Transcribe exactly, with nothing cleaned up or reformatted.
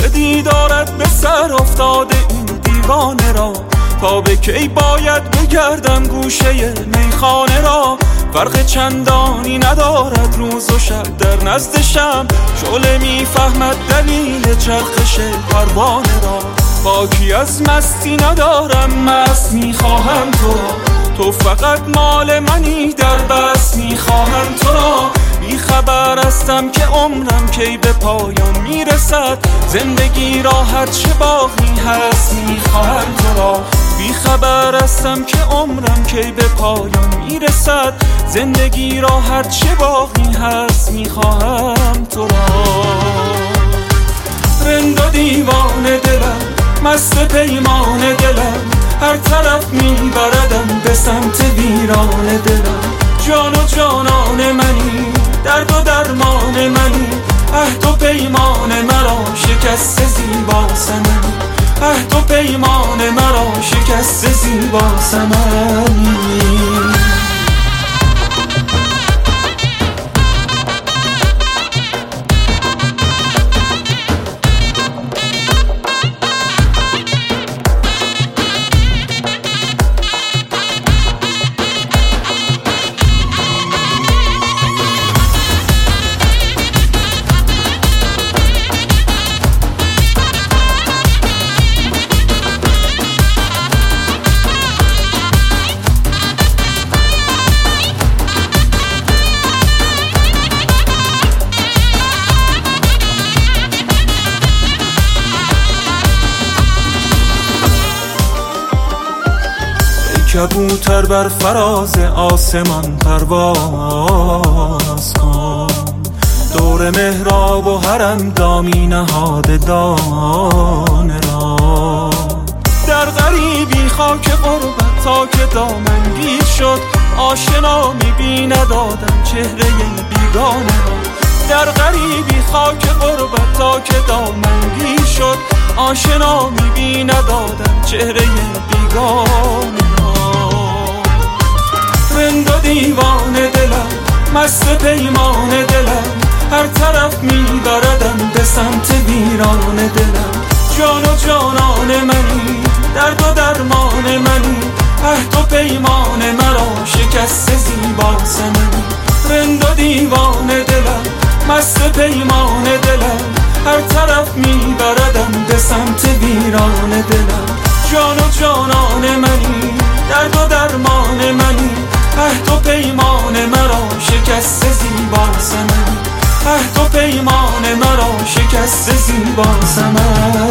ز دیدارت به سر افتاده این دیوانه را، تا به کی باید بگردم گوشه میخانه را. فرق چندانی ندارد روز و شب در نزدشم، شعله میفهمد دلیل چرخش پروانه را. باکی از مستی ندارم، مست میخواهم تو را، تو فقط مال منی در بس میخواهم تو را. بی خبر هستم که عمرم کی به پایان میرسد، زندگی را هر چه باقی هست میخواهم تو را. بی خبر هستم که عمرم کی به پایان میرسد، زندگی را هر چه باقی هست میخواهم تو را. رند و دیوانه دلم، مست پیمان دلم، هر طرف میبردم به سمت ویران دلم. جان و جانان منی، درد و درمان منی، عهد و پیمان مرا شکست زیبا سمنی، عهد و پیمان مرا شکست زیبا سمنی. کبوتر بر فراز آسمان پرواز کن، دور محراب و حرم دامی نهاده دانه را. در غریبی خاک غربت تا که دامنگیر شد، آشنا می‌بیند آدم چهره بیگانه را. در غریبی خاک غربت تا که دامنگیر شد، آشنا می‌بیند آدم چهره بیگانه. رند و دیوانه دلم، مست پیمان دلم، هر طرف میبردم به سمت ویران دلم. جان و جانان منی، درد و درمان منی، عهد و پیمان مرا شکست زیبا سمنی. رند و دیوانه دلم، مست پیمان دلم، هر طرف میبردم به سمت ویران دلم. جان و جانان منی، درد و درمان منی، عهد و پیمان مرا شکست زیبا سمنی، عهد و پیمان مرا شکست زیبا سمنی.